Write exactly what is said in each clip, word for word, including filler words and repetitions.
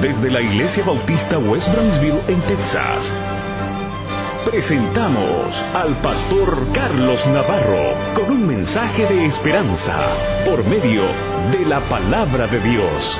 desde la Iglesia Bautista West Brownsville en Texas. Presentamos al pastor Carlos Navarro con un mensaje de esperanza por medio de la palabra de Dios.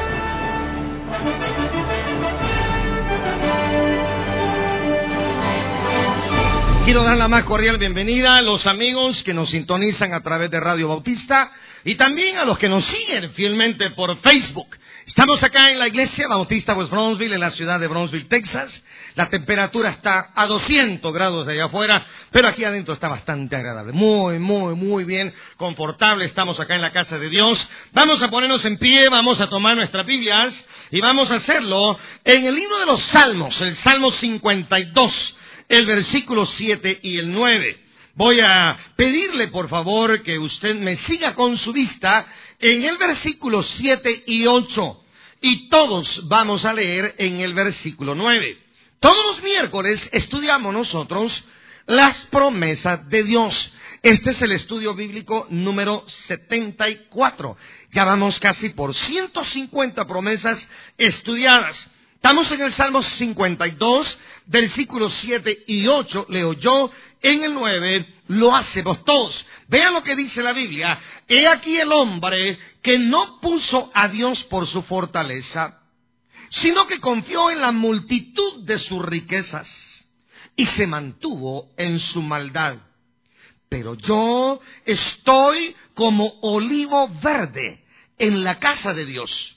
Quiero dar la más cordial bienvenida a los amigos que nos sintonizan a través de Radio Bautista y también a los que nos siguen fielmente por Facebook. Estamos acá en la Iglesia Bautista West Brownsville, en la ciudad de Brownsville, Texas. La temperatura está a doscientos grados allá afuera, pero aquí adentro está bastante agradable. Muy, muy, muy bien, confortable. Estamos acá en la casa de Dios. Vamos a ponernos en pie, vamos a tomar nuestras Biblias y vamos a hacerlo en el libro de los Salmos, el Salmo cincuenta y dos. El versículo siete y el nueve. Voy a pedirle, por favor, que usted me siga con su vista en el versículo siete y ocho. Y todos vamos a leer en el versículo nueve. Todos los miércoles estudiamos nosotros las promesas de Dios. Este es el estudio bíblico número setenta y cuatro. Ya vamos casi por ciento cincuenta promesas estudiadas. Estamos en el Salmo cincuenta y dos, versículos siete y ocho, leo yo, en el nueve lo hacemos todos. Vean lo que dice la Biblia. He aquí el hombre que no puso a Dios por su fortaleza, sino que confió en la multitud de sus riquezas y se mantuvo en su maldad. Pero yo estoy como olivo verde en la casa de Dios.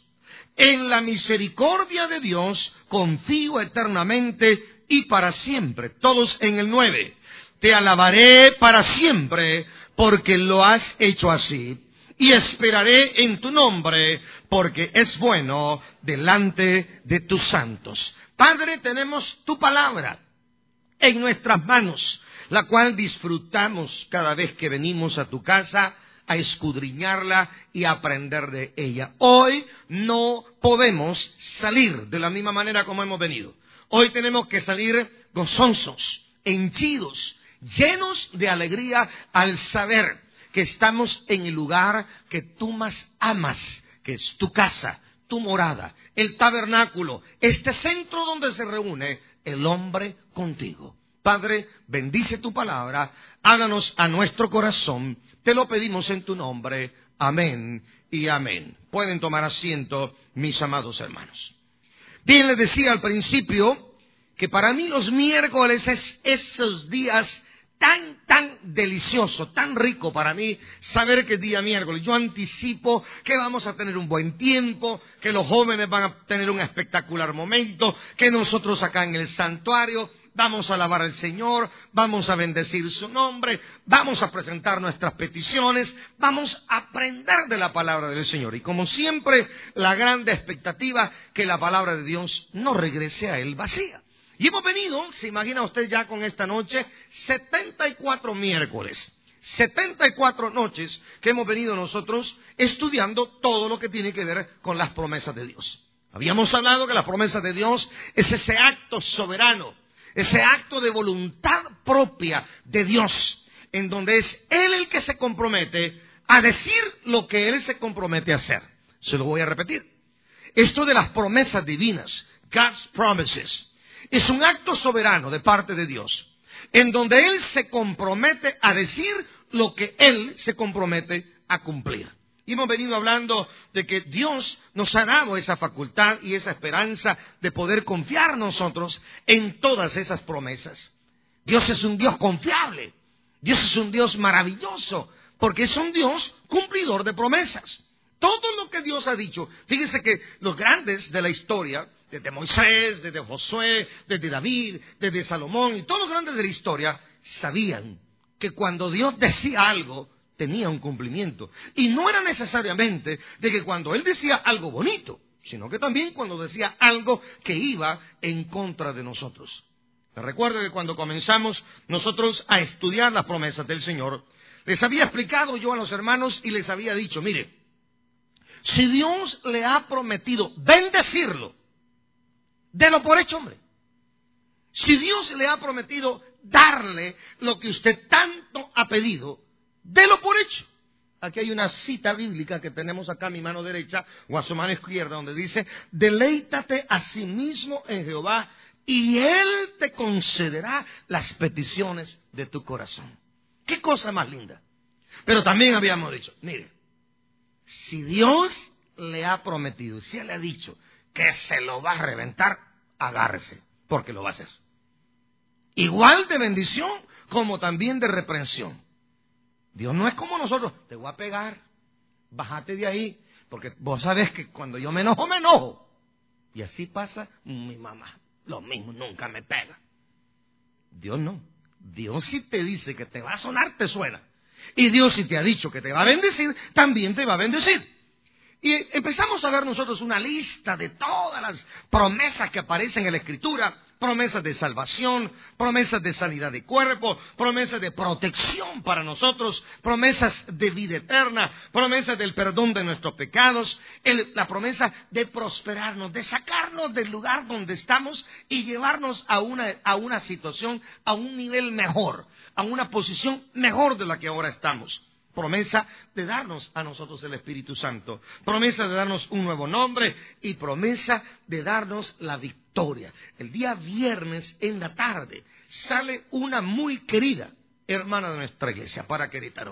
En la misericordia de Dios confío eternamente y para siempre. Todos en el nueve. Te alabaré para siempre porque lo has hecho así. Y esperaré en tu nombre porque es bueno delante de tus santos. Padre, tenemos tu palabra en nuestras manos, la cual disfrutamos cada vez que venimos a tu casa a escudriñarla y a aprender de ella. Hoy no podemos salir de la misma manera como hemos venido. Hoy tenemos que salir gozosos, henchidos, llenos de alegría al saber que estamos en el lugar que tú más amas, que es tu casa, tu morada, el tabernáculo, este centro donde se reúne el hombre contigo. Padre, bendice tu palabra, háblanos a nuestro corazón. Te lo pedimos en tu nombre. Amén y amén. Pueden tomar asiento, mis amados hermanos. Bien, les decía al principio que para mí los miércoles es esos días tan, tan delicioso, tan rico para mí saber que es día miércoles. Yo anticipo que vamos a tener un buen tiempo, que los jóvenes van a tener un espectacular momento, que nosotros acá en el santuario vamos a alabar al Señor, vamos a bendecir su nombre, vamos a presentar nuestras peticiones, vamos a aprender de la palabra del Señor. Y como siempre, la grande expectativa que la palabra de Dios no regrese a Él vacía. Y hemos venido, se imagina usted ya con esta noche, setenta y cuatro miércoles, setenta y cuatro noches que hemos venido nosotros estudiando todo lo que tiene que ver con las promesas de Dios. Habíamos hablado que las promesas de Dios es ese acto soberano, ese acto de voluntad propia de Dios, en donde es Él el que se compromete a decir lo que Él se compromete a hacer. Se lo voy a repetir. Esto de las promesas divinas, God's promises, es un acto soberano de parte de Dios, en donde Él se compromete a decir lo que Él se compromete a cumplir. Y hemos venido hablando de que Dios nos ha dado esa facultad y esa esperanza de poder confiar nosotros en todas esas promesas. Dios es un Dios confiable. Dios es un Dios maravilloso, porque es un Dios cumplidor de promesas. Todo lo que Dios ha dicho, fíjense que los grandes de la historia, desde Moisés, desde Josué, desde David, desde Salomón y todos los grandes de la historia, sabían que cuando Dios decía algo, tenía un cumplimiento. Y no era necesariamente de que cuando Él decía algo bonito, sino que también cuando decía algo que iba en contra de nosotros. Les recuerdo que cuando comenzamos nosotros a estudiar las promesas del Señor, les había explicado yo a los hermanos y les había dicho, mire, si Dios le ha prometido bendecirlo, délo por hecho, hombre. Si Dios le ha prometido darle lo que usted tanto ha pedido, délo por hecho. Aquí hay una cita bíblica que tenemos acá a mi mano derecha o a su mano izquierda donde dice, deleítate a sí mismo en Jehová y Él te concederá las peticiones de tu corazón. Qué cosa más linda. Pero también habíamos dicho, mire, si Dios le ha prometido, si Él le ha dicho que se lo va a reventar, agárrese, porque lo va a hacer. Igual de bendición como también de reprensión. Dios no es como nosotros, te voy a pegar, bájate de ahí, porque vos sabés que cuando yo me enojo, me enojo. Y así pasa mi mamá, lo mismo, nunca me pega. Dios no, Dios si te dice que te va a sonar, te suena. Y Dios si te ha dicho que te va a bendecir, también te va a bendecir. Y empezamos a ver nosotros una lista de todas las promesas que aparecen en la Escritura. Promesas de salvación, promesas de sanidad de cuerpo, promesas de protección para nosotros, promesas de vida eterna, promesas del perdón de nuestros pecados, el, la promesa de prosperarnos, de sacarnos del lugar donde estamos y llevarnos a una, a una situación, a un nivel mejor, a una posición mejor de la que ahora estamos. Promesa de darnos a nosotros el Espíritu Santo, promesa de darnos un nuevo nombre y promesa de darnos la victoria. El día viernes en la tarde sale una muy querida hermana de nuestra iglesia para Querétaro.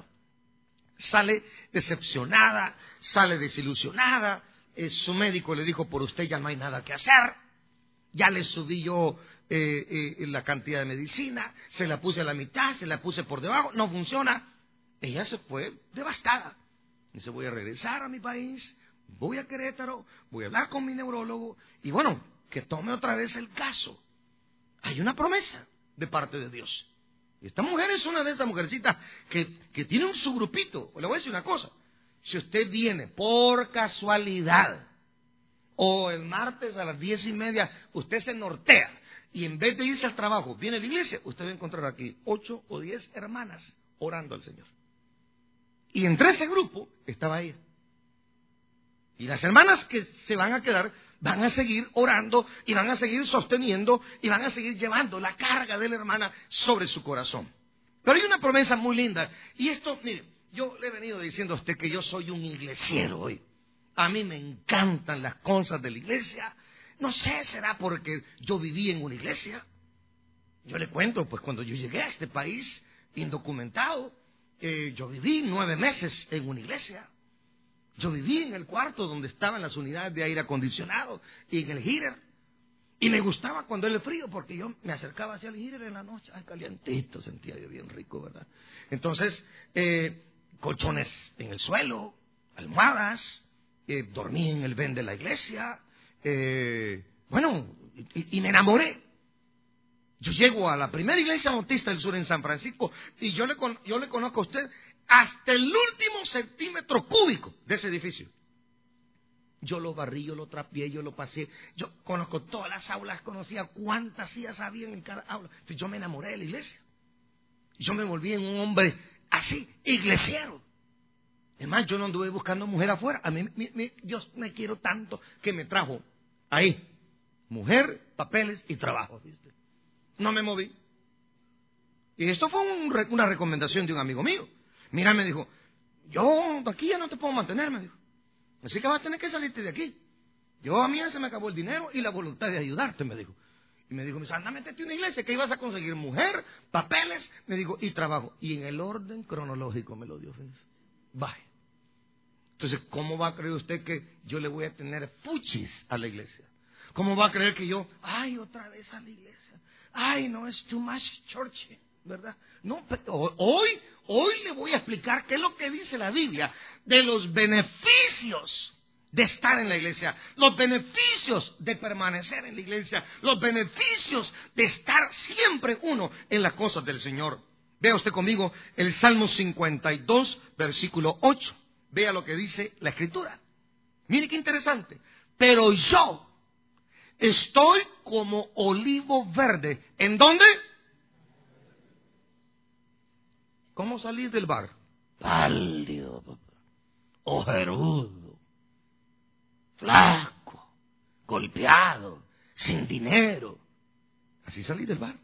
Sale decepcionada, sale desilusionada, eh, su médico le dijo, por usted ya no hay nada que hacer, ya le subí yo eh, eh, la cantidad de medicina, se la puse a la mitad, se la puse por debajo, no funciona. Ella se fue devastada. Dice, voy a regresar a mi país, voy a Querétaro, voy a hablar con mi neurólogo y bueno, que tome otra vez el caso. Hay una promesa de parte de Dios. Y esta mujer es una de esas mujercitas que, que tiene un su grupito. Le voy a decir una cosa, si usted viene por casualidad o el martes a las diez y media, usted se nortea y en vez de irse al trabajo, viene a la iglesia, usted va a encontrar aquí ocho o diez hermanas orando al Señor. Y entre ese grupo estaba ella. Y las hermanas que se van a quedar van a seguir orando y van a seguir sosteniendo y van a seguir llevando la carga de la hermana sobre su corazón. Pero hay una promesa muy linda. Y esto, mire, yo le he venido diciendo a usted que yo soy un iglesiero hoy. A mí me encantan las cosas de la iglesia. No sé, será porque yo viví en una iglesia. Yo le cuento, pues cuando yo llegué a este país indocumentado, Eh, yo viví nueve meses en una iglesia. Yo viví en el cuarto donde estaban las unidades de aire acondicionado y en el heater. Y me gustaba cuando era el frío porque yo me acercaba hacia el heater en la noche. Ay, calientito, sentía yo bien rico, ¿verdad? Entonces, eh, colchones en el suelo, almohadas, eh, dormí en el ven de la iglesia. Eh, bueno, y, y me enamoré. Yo llego a la primera iglesia bautista del sur en San Francisco y yo le, yo le conozco a usted hasta el último centímetro cúbico de ese edificio. Yo lo barrí, yo lo trapié, yo lo pasé. Yo conozco todas las aulas, conocía cuántas sillas había en cada aula. Entonces yo me enamoré de la iglesia. Yo me volví en un hombre así, iglesiero. Además, yo no anduve buscando mujer afuera. A mí, mi, mi, Dios me quiero tanto que me trajo ahí. Mujer, papeles y trabajo, ¿viste? No me moví. Y esto fue un, una recomendación de un amigo mío. Mira, me dijo, yo de aquí ya no te puedo mantener, me dijo. Así que vas a tener que salirte de aquí. Yo a mí ya se me acabó el dinero y la voluntad de ayudarte, me dijo. Y me dijo, anda, métete a una iglesia que ibas a conseguir mujer, papeles, me dijo, y trabajo. Y en el orden cronológico me lo dio. Vaya. Entonces, ¿cómo va a creer usted que yo le voy a tener fuchis a la iglesia? ¿Cómo va a creer que yo, ay, otra vez a la iglesia? Ay, no, es too much church, ¿verdad? No, pero hoy, hoy le voy a explicar qué es lo que dice la Biblia de los beneficios de estar en la iglesia, los beneficios de permanecer en la iglesia, los beneficios de estar siempre uno en las cosas del Señor. Vea usted conmigo el Salmo cincuenta y dos, versículo ocho. Vea lo que dice la Escritura. Mire qué interesante. Pero yo estoy como olivo verde. ¿En dónde? ¿Cómo salir del bar? Pálido, ojerudo, flaco, golpeado, sin dinero. Así salí del bar.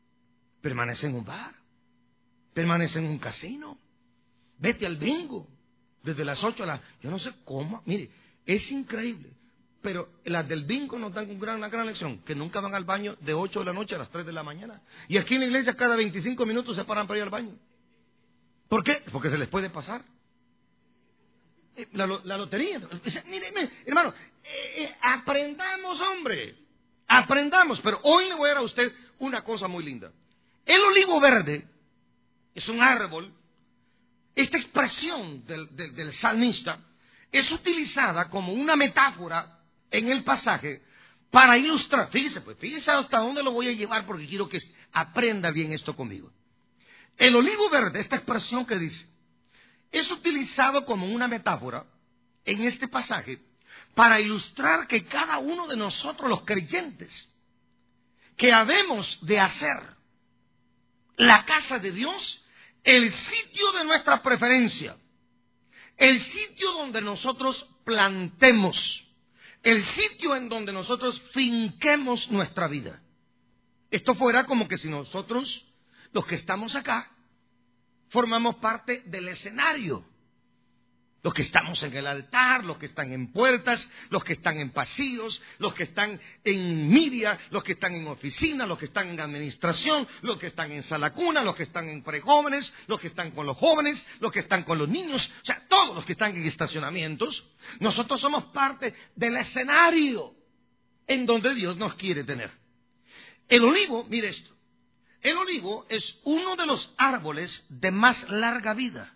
Permanece en un bar. Permanece en un casino. Vete al bingo. Desde las ocho a las... Yo no sé cómo, mire, es increíble. Pero las del bingo nos dan un gran, una gran lección, que nunca van al baño de ocho de la noche a las tres de la mañana. Y aquí en la iglesia cada veinticinco minutos se paran para ir al baño. ¿Por qué? Porque se les puede pasar. La, la lotería. Mire, mire, hermano, eh, eh, aprendamos, hombre. Aprendamos. Pero hoy le voy a dar a usted una cosa muy linda. El olivo verde es un árbol. Esta expresión del, del, del salmista es utilizada como una metáfora en el pasaje para ilustrar. Fíjese, pues, fíjese hasta dónde lo voy a llevar porque quiero que aprenda bien esto conmigo. El olivo verde, esta expresión que dice, es utilizado como una metáfora en este pasaje para ilustrar que cada uno de nosotros los creyentes que habemos de hacer la casa de Dios el sitio de nuestra preferencia, el sitio donde nosotros plantemos, el sitio en donde nosotros finquemos nuestra vida. Esto fuera como que si nosotros, los que estamos acá, formamos parte del escenario. Los que estamos en el altar, los que están en puertas, los que están en pasillos, los que están en media, los que están en oficina, los que están en administración, los que están en sala cuna, los que están en prejóvenes, los que están con los jóvenes, los que están con los niños, o sea, todos los que están en estacionamientos. Nosotros somos parte del escenario en donde Dios nos quiere tener. El olivo, mire esto, el olivo es uno de los árboles de más larga vida.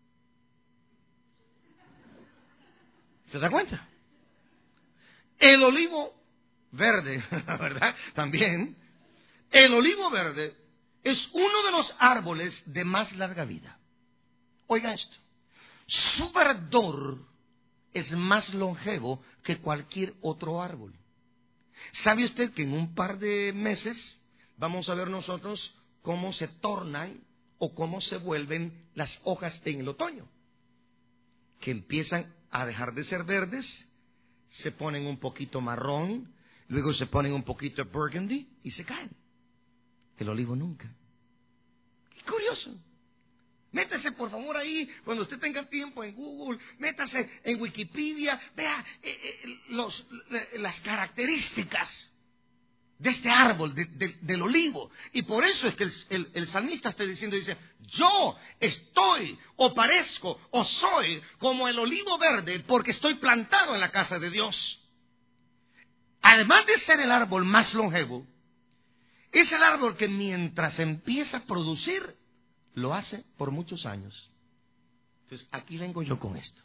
¿Se da cuenta? El olivo verde, ¿verdad? También, el olivo verde es uno de los árboles de más larga vida. Oiga esto, su verdor es más longevo que cualquier otro árbol. ¿Sabe usted que en un par de meses vamos a ver nosotros cómo se tornan o cómo se vuelven las hojas en el otoño? Que empiezan a dejar de ser verdes, se ponen un poquito marrón, luego se ponen un poquito burgundy y se caen. El olivo nunca. Qué curioso. Métase por favor ahí, cuando usted tenga tiempo en Google, métase en Wikipedia, vea eh, eh, los, eh, las características de este árbol, de, de, del olivo. Y por eso es que el, el, el salmista está diciendo, dice, yo estoy, o parezco, o soy como el olivo verde, porque estoy plantado en la casa de Dios. Además de ser el árbol más longevo, es el árbol que mientras empieza a producir, lo hace por muchos años. Entonces, aquí vengo yo con esto.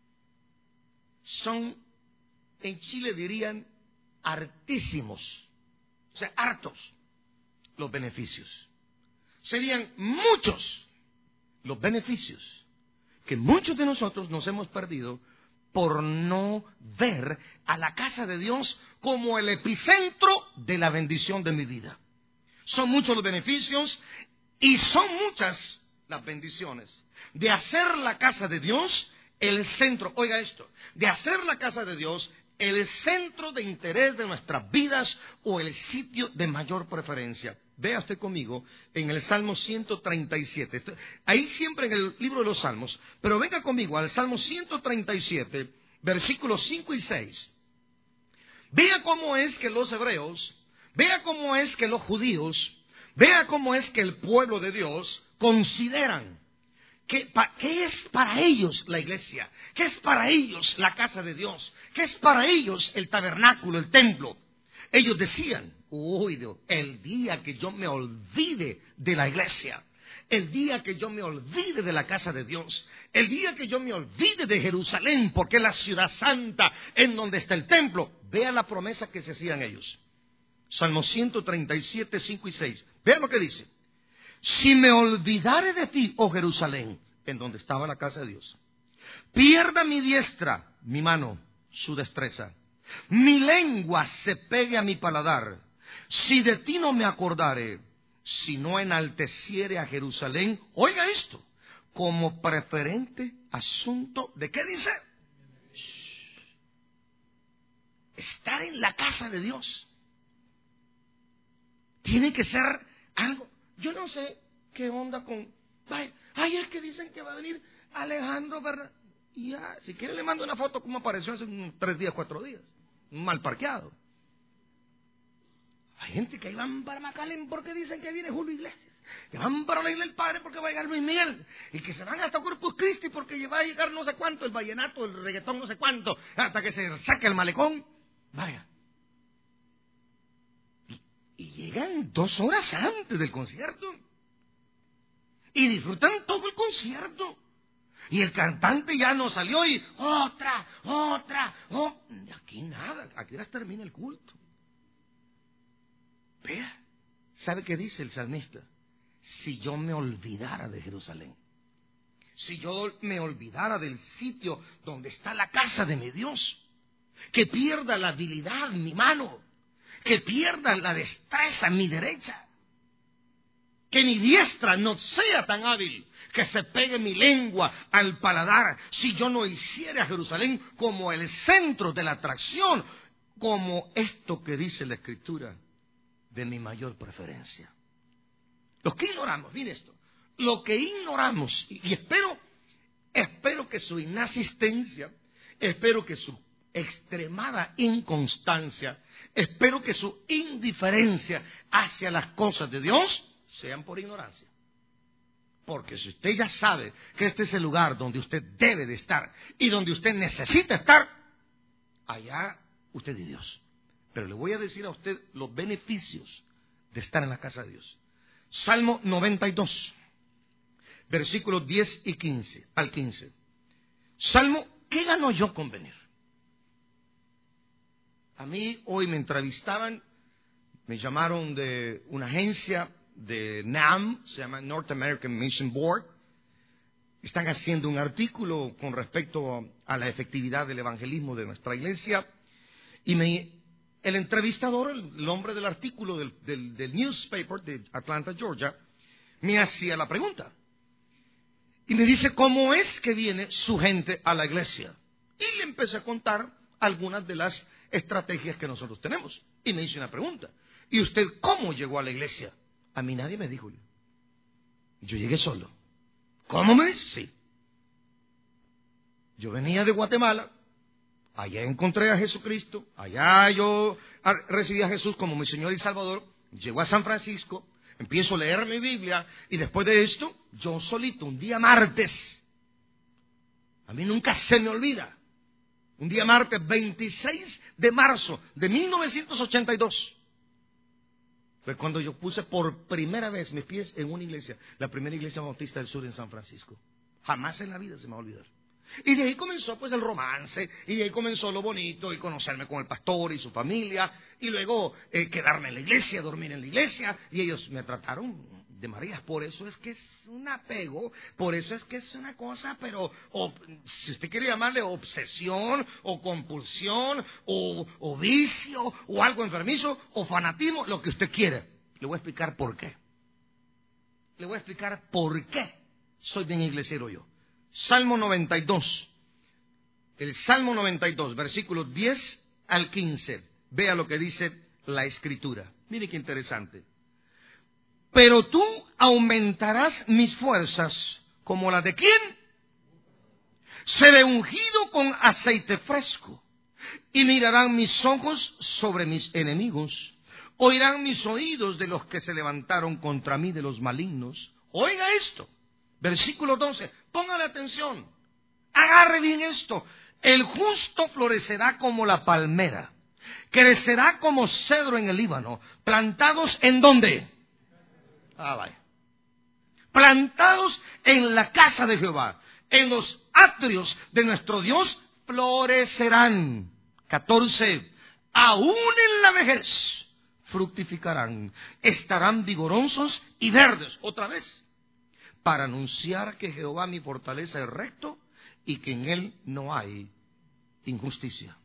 Son, en Chile dirían, hartísimos. O sea, hartos los beneficios. Serían muchos los beneficios que muchos de nosotros nos hemos perdido por no ver a la casa de Dios como el epicentro de la bendición de mi vida. Son muchos los beneficios y son muchas las bendiciones de hacer la casa de Dios el centro. Oiga esto, de hacer la casa de Dios el centro de interés de nuestras vidas o el sitio de mayor preferencia. Vea usted conmigo en el Salmo ciento treinta y siete. Ahí siempre en el libro de los Salmos. Pero venga conmigo al Salmo ciento treinta y siete, versículos cinco y seis. Vea cómo es que los hebreos, vea cómo es que los judíos, vea cómo es que el pueblo de Dios consideran ¿Qué, pa, ¿Qué es para ellos la iglesia? ¿Qué es para ellos la casa de Dios? ¿Qué es para ellos el tabernáculo, el templo? Ellos decían, uy Dios, el día que yo me olvide de la iglesia, el día que yo me olvide de la casa de Dios, el día que yo me olvide de Jerusalén, porque es la ciudad santa en donde está el templo. Vean la promesa que se hacían ellos. Salmo ciento treinta y siete, cinco y seis. Vean lo que dice. Si me olvidare de ti, oh Jerusalén, en donde estaba la casa de Dios, pierda mi diestra, mi mano, su destreza, mi lengua se pegue a mi paladar, si de ti no me acordare, si no enalteciere a Jerusalén, oiga esto, como preferente asunto, ¿de qué dice? Estar en la casa de Dios tiene que ser algo. Yo no sé qué onda con... Ay, es que dicen que va a venir Alejandro Bernal. Y ya, si quiere le mando una foto como apareció hace unos tres días, cuatro días. Mal parqueado. Hay gente que ahí van para McAllen porque dicen que viene Julio Iglesias. Que van para la isla del Padre porque va a llegar Luis Miguel. Y que se van hasta Corpus Christi porque va a llegar no sé cuánto, el vallenato, el reggaetón no sé cuánto, hasta que se saque el malecón. Vaya. Y, y llegan dos horas antes del concierto. Y disfrutan todo el concierto. Y el cantante ya no salió y otra, otra, oh. Aquí nada, aquí ahora termina el culto. Vea, ¿sabe qué dice el salmista? Si yo me olvidara de Jerusalén, si yo me olvidara del sitio donde está la casa de mi Dios, que pierda la habilidad mi mano, que pierda la destreza mi derecha, que mi diestra no sea tan hábil, que se pegue mi lengua al paladar, si yo no hiciera a Jerusalén como el centro de la atracción, como esto que dice la Escritura, de mi mayor preferencia. Los que ignoramos, mire esto, lo que ignoramos, y, y espero, espero que su inasistencia, espero que su extremada inconstancia, espero que su indiferencia hacia las cosas de Dios sean por ignorancia. Porque si usted ya sabe que este es el lugar donde usted debe de estar y donde usted necesita estar, allá usted y Dios. Pero le voy a decir a usted los beneficios de estar en la casa de Dios. Salmo noventa y dos, versículos diez y quince al quince. Salmo, ¿qué gano yo con venir? A mí hoy me entrevistaban, me llamaron de una agencia de N A M, se llama North American Mission Board. Están haciendo un artículo con respecto a la efectividad del evangelismo de nuestra iglesia. Y me... El entrevistador, el hombre del artículo del, del, del newspaper de Atlanta, Georgia, me hacía la pregunta. Y me dice, ¿cómo es que viene su gente a la iglesia? Y le empecé a contar algunas de las estrategias que nosotros tenemos. Y me hizo una pregunta. ¿Y usted cómo llegó a la iglesia? A mí nadie me dijo. Yo llegué solo. ¿Cómo me dice? Sí. Yo venía de Guatemala. Allá encontré a Jesucristo, allá yo recibí a Jesús como mi Señor y Salvador, llego a San Francisco, empiezo a leer mi Biblia, y después de esto, yo solito, un día martes, a mí nunca se me olvida, un día martes veintiséis de marzo de mil novecientos ochenta y dos, fue cuando yo puse por primera vez mis pies en una iglesia, la primera iglesia bautista del sur en San Francisco. Jamás en la vida se me va a olvidar. Y de ahí comenzó pues el romance, y de ahí comenzó lo bonito, y conocerme con el pastor y su familia, y luego eh, quedarme en la iglesia, dormir en la iglesia, y ellos me trataron de María. Por eso es que es un apego, por eso es que es una cosa, pero o, si usted quiere llamarle obsesión, o compulsión, o, o vicio, o algo enfermizo, o fanatismo, lo que usted quiera. Le voy a explicar por qué. Le voy a explicar por qué soy bien iglesiero yo. Salmo noventa y dos, el Salmo noventa y dos, versículos diez al quince. Vea lo que dice la Escritura. Mire qué interesante. Pero tú aumentarás mis fuerzas como las de ¿quién? Seré ungido con aceite fresco, y mirarán mis ojos sobre mis enemigos. Oirán mis oídos de los que se levantaron contra mí, de los malignos. Oiga esto. Versículo doce, póngale atención, agarre bien esto. El justo florecerá como la palmera, crecerá como cedro en el Líbano. ¿Plantados en dónde? Ah, vaya. Plantados en la casa de Jehová, en los atrios de nuestro Dios, florecerán. catorce, aún en la vejez fructificarán, estarán vigorosos y verdes. Otra vez. Para anunciar que Jehová mi fortaleza es recto y que en él no hay injusticia.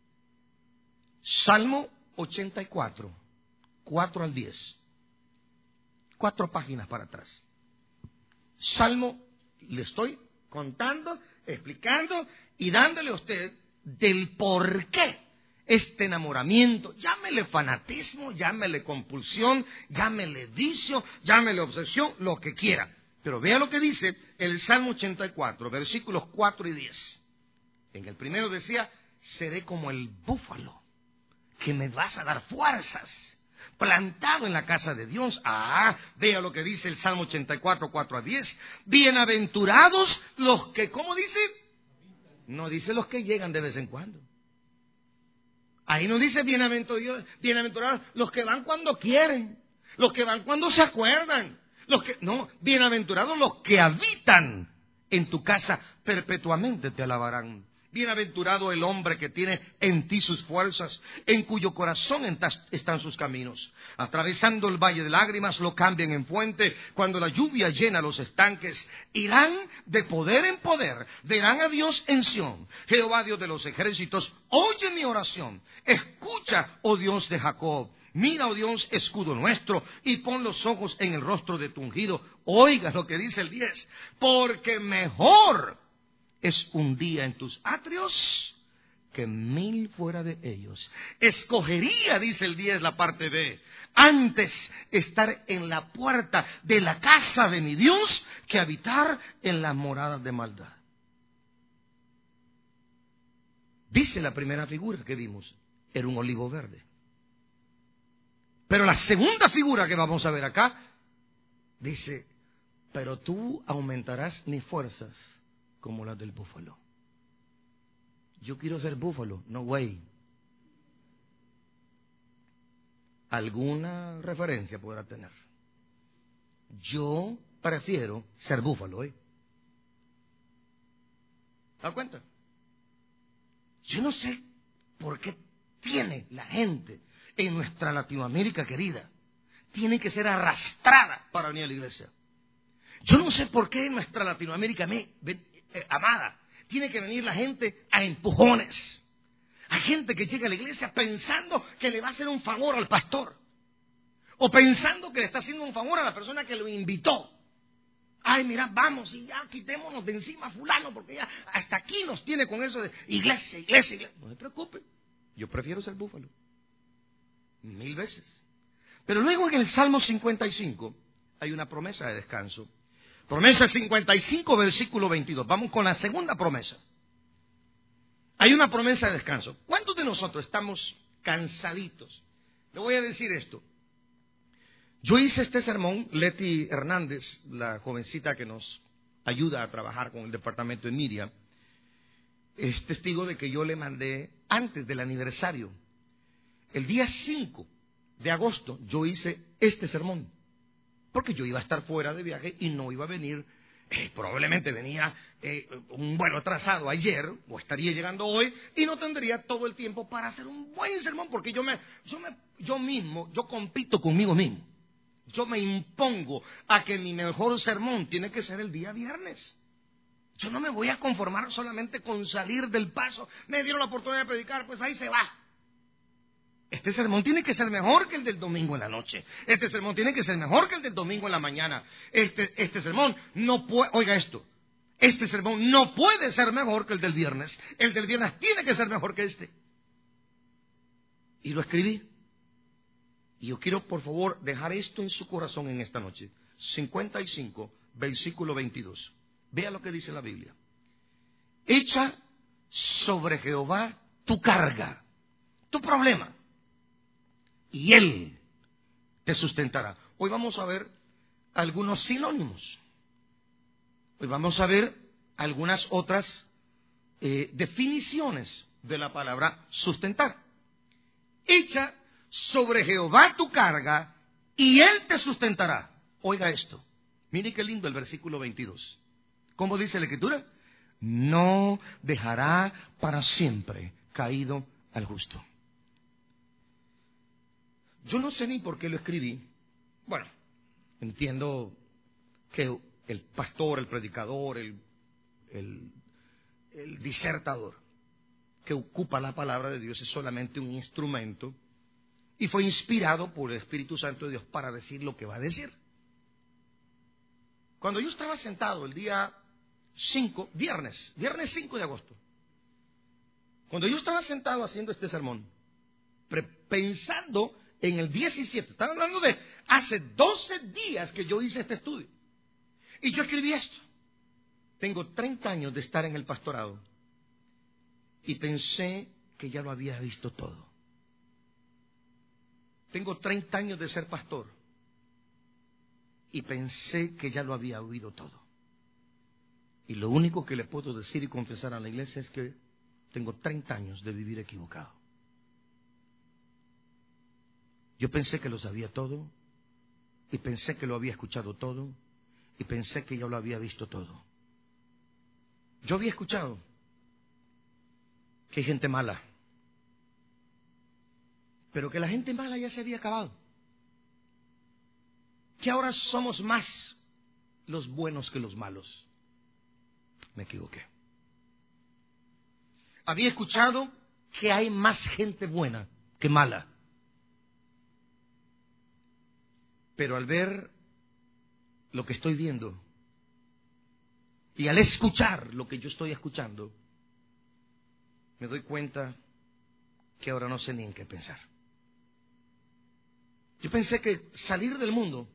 Salmo ochenta y cuatro, cuatro al diez. Cuatro páginas para atrás. Salmo, le estoy contando, explicando y dándole a usted del por qué este enamoramiento, llámele fanatismo, llámele compulsión, llámele vicio, llámele obsesión, lo que quiera. Pero vea lo que dice el Salmo ochenta y cuatro, versículos cuatro y diez. En el primero decía, seré como el búfalo, que me vas a dar fuerzas, plantado en la casa de Dios. Ah, vea lo que dice el Salmo ochenta y cuatro, cuatro a diez. Bienaventurados los que, ¿cómo dice? No dice los que llegan de vez en cuando. Ahí no dice bienaventurados, bienaventurados los que van cuando quieren, los que van cuando se acuerdan, los que no, bienaventurados los que habitan en tu casa perpetuamente te alabarán. Bienaventurado el hombre que tiene en ti sus fuerzas, en cuyo corazón están sus caminos. Atravesando el valle de lágrimas lo cambian en fuente, cuando la lluvia llena los estanques. Irán de poder en poder, verán a Dios en Sión. Jehová Dios de los ejércitos, oye mi oración. Escucha, oh Dios de Jacob. Mira, oh Dios, escudo nuestro, y pon los ojos en el rostro de tu ungido. Oiga lo que dice el diez, porque mejor es un día en tus atrios que mil fuera de ellos. Escogería, dice el diez, la parte B, antes estar en la puerta de la casa de mi Dios que habitar en las moradas de maldad. Dice la primera figura que vimos, era un olivo verde. Pero la segunda figura que vamos a ver acá, dice, pero tú aumentarás mis fuerzas como las del búfalo. Yo quiero ser búfalo, no güey. Alguna referencia podrá tener. Yo prefiero ser búfalo, ¿eh? ¿Te das cuenta? Yo no sé por qué tiene la gente en nuestra Latinoamérica querida, tiene que ser arrastrada para venir a la iglesia. Yo no sé por qué en nuestra Latinoamérica me, eh, amada, tiene que venir la gente a empujones. Hay gente que llega a la iglesia pensando que le va a hacer un favor al pastor, o pensando que le está haciendo un favor a la persona que lo invitó. Ay, mira, vamos y ya quitémonos de encima a fulano, porque ya hasta aquí nos tiene con eso de iglesia, iglesia, iglesia. No se preocupe, yo prefiero ser búfalo. Mil veces. Pero luego en el Salmo cincuenta y cinco hay una promesa de descanso. Promesa cincuenta y cinco, versículo veintidós. Vamos con la segunda promesa. Hay una promesa de descanso. ¿Cuántos de nosotros estamos cansaditos? Le voy a decir esto. Yo hice este sermón, Leti Hernández, la jovencita que nos ayuda a trabajar con el departamento de Miriam, es testigo de que yo le mandé antes del aniversario. El día cinco de agosto yo hice este sermón, porque yo iba a estar fuera de viaje y no iba a venir, eh, probablemente venía eh, un vuelo atrasado ayer, o estaría llegando hoy, y no tendría todo el tiempo para hacer un buen sermón, porque yo, me, yo, me, yo mismo, yo compito conmigo mismo. Yo me impongo a que mi mejor sermón tiene que ser el día viernes. Yo no me voy a conformar solamente con salir del paso. Me dieron la oportunidad de predicar, pues ahí se va. Este sermón tiene que ser mejor que el del domingo en la noche. Este sermón tiene que ser mejor que el del domingo en la mañana. Este, este sermón no puede, oiga esto, este sermón no puede ser mejor que el del viernes. El del viernes tiene que ser mejor que este. Y lo escribí. Y yo quiero, por favor, dejar esto en su corazón en esta noche. cincuenta y cinco, versículo veintidós. Vea lo que dice la Biblia. Echa sobre Jehová tu carga, tu problema, y Él te sustentará. Hoy vamos a ver algunos sinónimos. Hoy vamos a ver algunas otras eh, definiciones de la palabra sustentar. Echa sobre Jehová tu carga y Él te sustentará. Oiga esto. Mire qué lindo el versículo veintidós. ¿Cómo dice la Escritura? No dejará para siempre caído al justo. Yo no sé ni por qué lo escribí. Bueno, entiendo que el pastor, el predicador, el, el, el disertador que ocupa la palabra de Dios es solamente un instrumento y fue inspirado por el Espíritu Santo de Dios para decir lo que va a decir. Cuando yo estaba sentado el día cinco, viernes, viernes cinco de agosto, cuando yo estaba sentado haciendo este sermón, pensando en el diecisiete, estaba hablando de hace doce días que yo hice este estudio, y yo escribí esto. Tengo treinta años de estar en el pastorado, y pensé que ya lo había visto todo. Tengo treinta años de ser pastor y pensé que ya lo había oído todo. Y lo único que le puedo decir y confesar a la iglesia es que tengo treinta años de vivir equivocado. Yo pensé que lo sabía todo, y pensé que lo había escuchado todo, y pensé que ya lo había visto todo. Yo había escuchado que hay gente mala, pero que la gente mala ya se había acabado, que ahora somos más los buenos que los malos. Me equivoqué. Había escuchado que hay más gente buena que mala, pero al ver lo que estoy viendo y al escuchar lo que yo estoy escuchando, me doy cuenta que ahora no sé ni en qué pensar. Yo pensé que salir del mundo,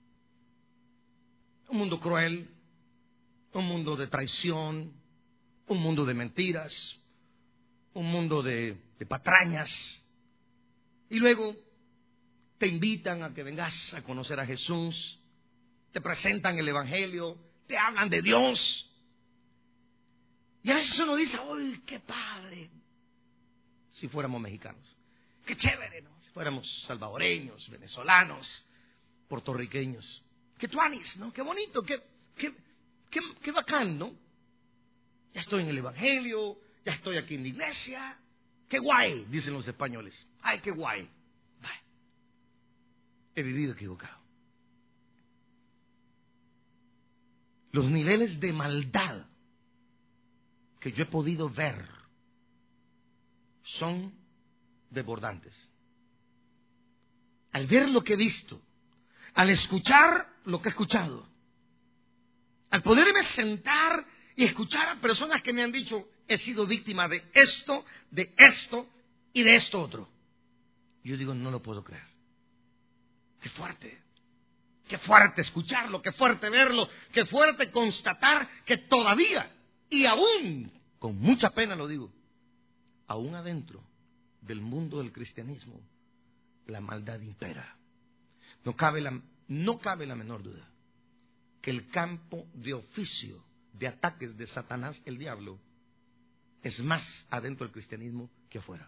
un mundo cruel, un mundo de traición, un mundo de mentiras, un mundo de, de patrañas, y luego te invitan a que vengas a conocer a Jesús, te presentan el Evangelio, te hablan de Dios, y a veces uno dice, ¡ay, qué padre! Si fuéramos mexicanos, ¡qué chévere!, ¿no? Si fuéramos salvadoreños, venezolanos, puertorriqueños, ¡qué tuanis!, ¿no? ¡Qué bonito! ¡Qué, qué, qué, qué bacán!, ¿no? Ya estoy en el Evangelio, ya estoy aquí en la iglesia, ¡qué guay!, dicen los españoles. ¡Ay, qué guay! Ay, he vivido equivocado. Los niveles de maldad que yo he podido ver son desbordantes. Al ver lo que he visto, al escuchar lo que he escuchado, al poderme sentar y escuchar a personas que me han dicho, he sido víctima de esto, de esto y de esto otro, yo digo, no lo puedo creer. Qué fuerte, qué fuerte escucharlo, qué fuerte verlo, qué fuerte constatar que todavía, y aún, con mucha pena lo digo, aún adentro del mundo del cristianismo, la maldad impera. No cabe la, no cabe la menor duda que el campo de oficio de ataques de Satanás, el diablo, es más adentro del cristianismo que afuera.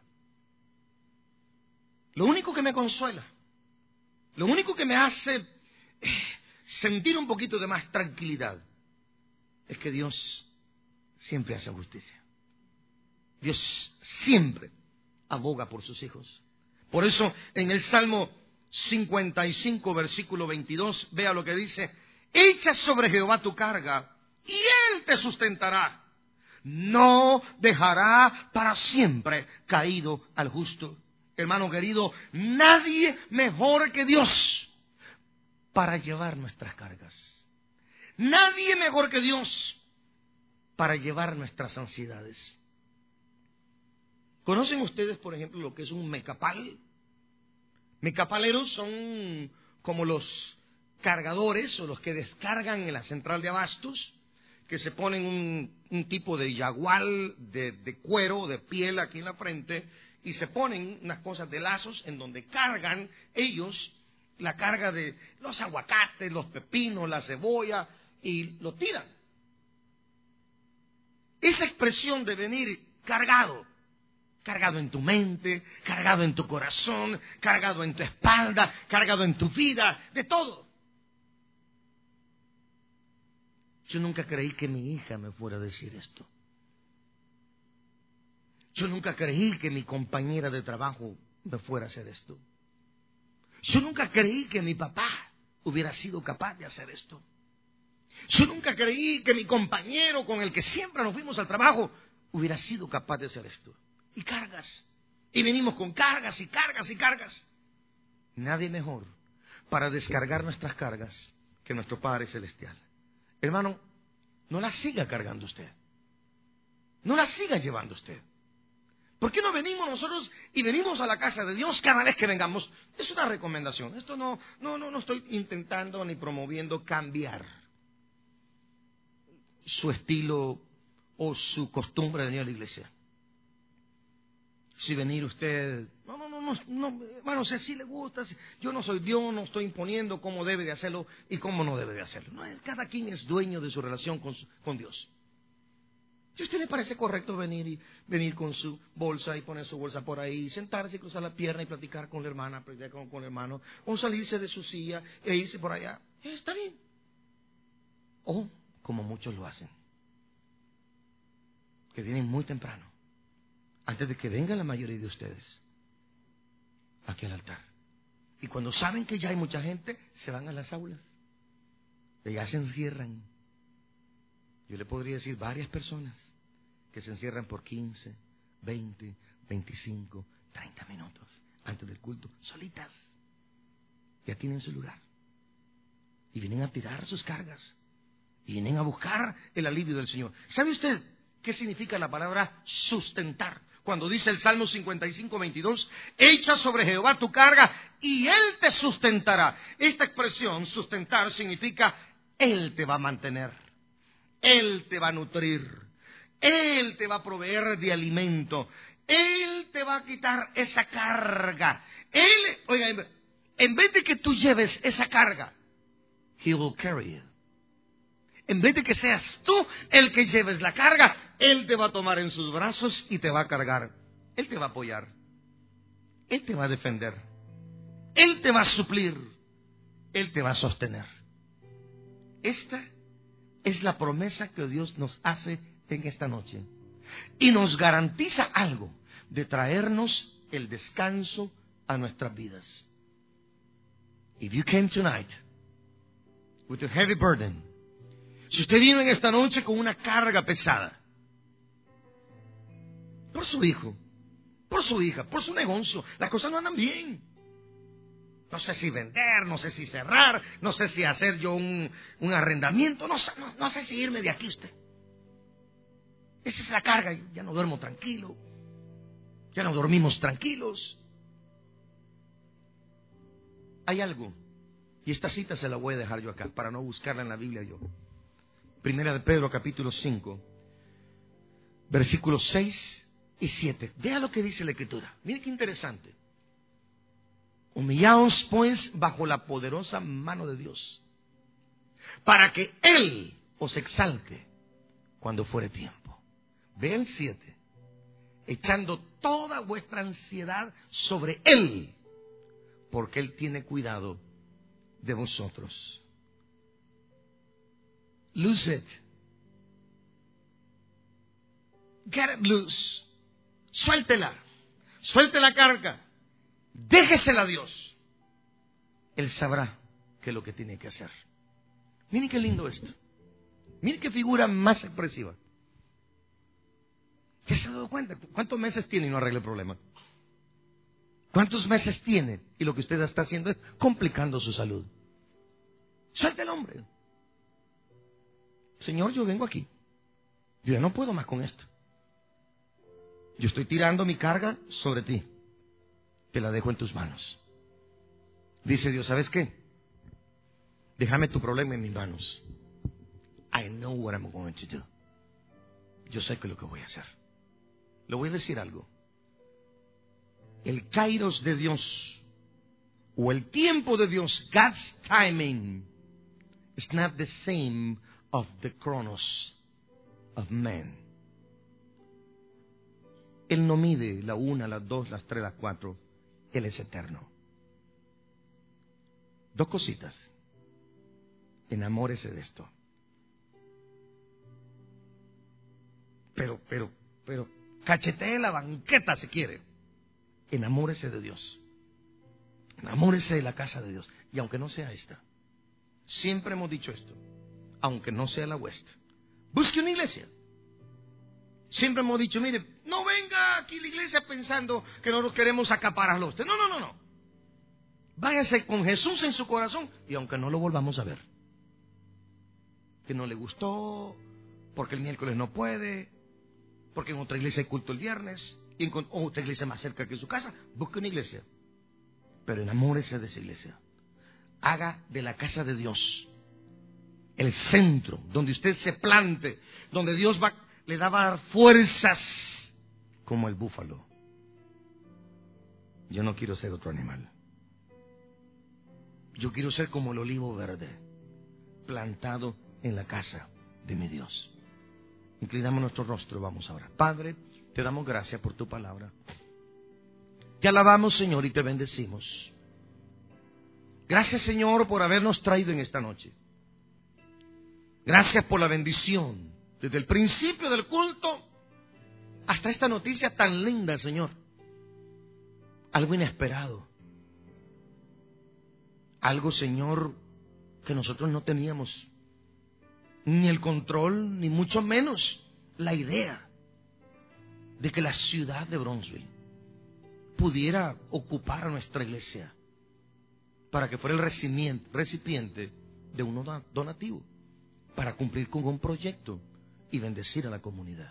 Lo único que me consuela, lo único que me hace eh, sentir un poquito de más tranquilidad, es que Dios siempre hace justicia. Dios siempre aboga por sus hijos. Por eso en el Salmo cincuenta y cinco, versículo veintidós, vea lo que dice: echa sobre Jehová tu carga y Él te sustentará. No dejará para siempre caído al justo. Hermano querido, nadie mejor que Dios para llevar nuestras cargas. Nadie mejor que Dios para llevar nuestras ansiedades. ¿Conocen ustedes, por ejemplo, lo que es un mecapal? Mecapaleros son como los cargadores o los que descargan en la central de abastos, que se ponen un, un tipo de yagual de, de cuero, de piel aquí en la frente, y se ponen unas cosas de lazos en donde cargan ellos la carga de los aguacates, los pepinos, la cebolla, y lo tiran. Esa expresión de venir cargado, cargado en tu mente, cargado en tu corazón, cargado en tu espalda, cargado en tu vida, de todo. Yo nunca creí que mi hija me fuera a decir esto. Yo nunca creí que mi compañera de trabajo me fuera a hacer esto. Yo nunca creí que mi papá hubiera sido capaz de hacer esto. Yo nunca creí que mi compañero con el que siempre nos fuimos al trabajo hubiera sido capaz de hacer esto. Y cargas. Y venimos con cargas y cargas y cargas. Nadie mejor para descargar nuestras cargas que nuestro Padre Celestial. Hermano, no la siga cargando usted. No la siga llevando usted. ¿Por qué no venimos nosotros y venimos a la casa de Dios cada vez que vengamos? Es una recomendación. Esto no, no, no, no estoy intentando ni promoviendo cambiar su estilo o su costumbre de venir a la iglesia. si venir usted, no, no, no, no, no, bueno, si así le gusta, si, yo no soy Dios, no estoy imponiendo cómo debe de hacerlo y cómo no debe de hacerlo. No, cada quien es dueño de su relación con, con Dios. Si a usted le parece correcto venir y venir con su bolsa y poner su bolsa por ahí, sentarse y cruzar la pierna y platicar con la hermana, platicar con, con el hermano, o salirse de su silla e irse por allá, eh, está bien. O, como muchos lo hacen, que vienen muy temprano, antes de que venga la mayoría de ustedes, aquí al altar. Y cuando saben que ya hay mucha gente, se van a las aulas. Y ya se encierran. Yo le podría decir varias personas que se encierran por quince, veinte, veinticinco, treinta minutos antes del culto, solitas. Ya tienen su lugar. Y vienen a tirar sus cargas. Y vienen a buscar el alivio del Señor. ¿Sabe usted qué significa la palabra sustentar? Cuando dice el Salmo cincuenta y cinco, veintidós, echa sobre Jehová tu carga y Él te sustentará. Esta expresión, sustentar, significa Él te va a mantener. Él te va a nutrir. Él te va a proveer de alimento. Él te va a quitar esa carga. Él, oiga, en vez de que tú lleves esa carga, He will carry it. En vez de que seas tú el que lleves la carga, Él te va a tomar en sus brazos y te va a cargar. Él te va a apoyar. Él te va a defender. Él te va a suplir. Él te va a sostener. Esta es la promesa que Dios nos hace en esta noche. Y nos garantiza algo de traernos el descanso a nuestras vidas. If you came tonight with a heavy burden, si usted vino en esta noche con una carga pesada, por su hijo, por su hija, por su negocio, las cosas no andan bien. No sé si vender, no sé si cerrar, no sé si hacer yo un, un arrendamiento, no, no, no sé si irme de aquí usted. Esa es la carga, ya no duermo tranquilo, ya no dormimos tranquilos. Hay algo, y esta cita se la voy a dejar yo acá, para no buscarla en la Biblia yo. Primera de Pedro, capítulo cinco, versículos seis y siete. Vea lo que dice la Escritura. Mire qué interesante. Humillaos pues bajo la poderosa mano de Dios, para que Él os exalte cuando fuere tiempo. Ve el siete. Echando toda vuestra ansiedad sobre Él, porque Él tiene cuidado de vosotros. Lose it. Get it loose. Suéltela. Suelte la carga. Déjesela a Dios. Él sabrá qué es lo que tiene que hacer. Miren qué lindo esto. Miren qué figura más expresiva. ¿Qué se ha dado cuenta? ¿Cuántos meses tiene y no arregla el problema? ¿Cuántos meses tiene y lo que usted está haciendo es complicando su salud? Suelta el hombre. Señor, yo vengo aquí. Yo ya no puedo más con esto. Yo estoy tirando mi carga sobre ti. Te la dejo en tus manos. Dice Dios, ¿sabes qué? Déjame tu problema en mis manos. I know what I'm going to do. Yo sé que es lo que voy a hacer. Le voy a decir algo. El kairos de Dios, o el tiempo de Dios, God's timing, is not the same of the chronos of man. Él no mide la una, las dos, las tres, las cuatro. Él es eterno. Dos cositas. Enamórese de esto. Pero, pero, pero, cachetee la banqueta si quiere. Enamórese de Dios. Enamórese de la casa de Dios. Y aunque no sea esta, siempre hemos dicho esto, aunque no sea la vuestra, busque una iglesia. Siempre hemos dicho, mire, no venga aquí a la iglesia pensando que no nos queremos acapararlo a usted. No, no, no, no. Váyase con Jesús en su corazón y aunque no lo volvamos a ver. Que no le gustó, porque el miércoles no puede, porque en otra iglesia hay culto el viernes, y en otra iglesia más cerca que su casa, busque una iglesia. Pero enamórese de esa iglesia. Haga de la casa de Dios el centro, donde usted se plante, donde Dios va, le va a dar fuerzas como el búfalo. yo no quiero ser otro animal. Yo quiero ser como el olivo verde, plantado en la casa de mi Dios. Inclinamos nuestro rostro, vamos ahora. Padre, te damos gracias por tu palabra. Te alabamos, Señor, y te bendecimos. Gracias, Señor, por habernos traído en esta noche. Gracias por la bendición, desde el principio del culto hasta esta noticia tan linda, Señor. Algo inesperado. Algo, Señor, que nosotros no teníamos ni el control, ni mucho menos la idea de que la ciudad de Brownsville pudiera ocupar a nuestra iglesia para que fuera el recipiente de un donativo, para cumplir con un proyecto y bendecir a la comunidad.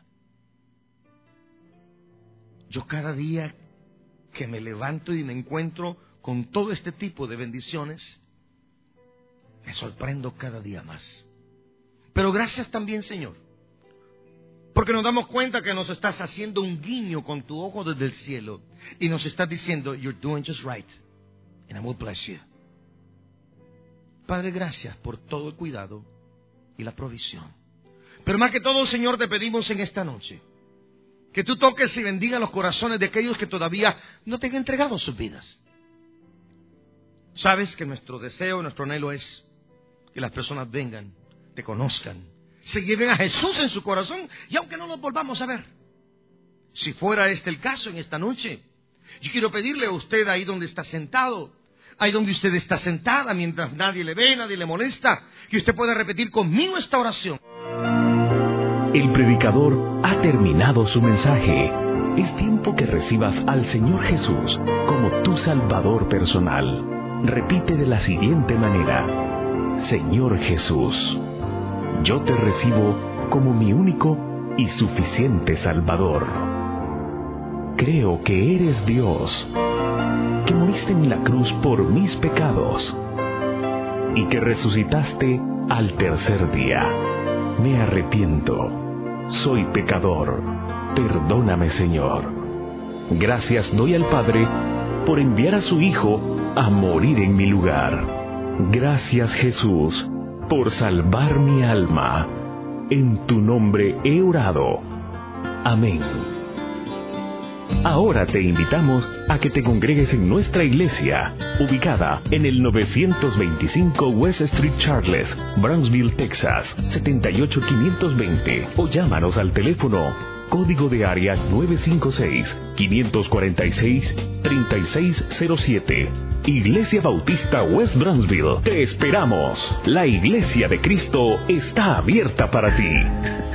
Yo cada día que me levanto y me encuentro con todo este tipo de bendiciones, me sorprendo cada día más. Pero gracias también, Señor, porque nos damos cuenta que nos estás haciendo un guiño con tu ojo desde el cielo y nos estás diciendo, you're doing just right, and I will bless you. Padre, gracias por todo el cuidado y la provisión. Pero más que todo, Señor, te pedimos en esta noche que tú toques y bendiga los corazones de aquellos que todavía no te han entregado sus vidas. Sabes que nuestro deseo, nuestro anhelo es que las personas vengan, te conozcan, se lleven a Jesús en su corazón, y aunque no los volvamos a ver, si fuera este el caso en esta noche, yo quiero pedirle a usted ahí donde está sentado, ahí donde usted está sentada, mientras nadie le ve, nadie le molesta, que usted pueda repetir conmigo esta oración. El predicador ha terminado su mensaje. Es tiempo que recibas al Señor Jesús como tu Salvador personal. Repite de la siguiente manera: Señor Jesús, yo te recibo como mi único y suficiente Salvador. Creo que eres Dios, que moriste en la cruz por mis pecados y que resucitaste al tercer día. Me arrepiento, soy pecador, perdóname, Señor. Gracias doy al Padre por enviar a su Hijo a morir en mi lugar. Gracias, Jesús, por salvar mi alma. En tu nombre he orado. Amén. Ahora te invitamos a que te congregues en nuestra iglesia, ubicada en el novecientos veinticinco West Street Charles, Brownsville, Texas, setenta y ocho quinientos veinte, o llámanos al teléfono código de área nueve cinco seis, cinco cuatro seis, tres seis cero siete. Iglesia Bautista West Brownsville. Te esperamos. La Iglesia de Cristo está abierta para ti.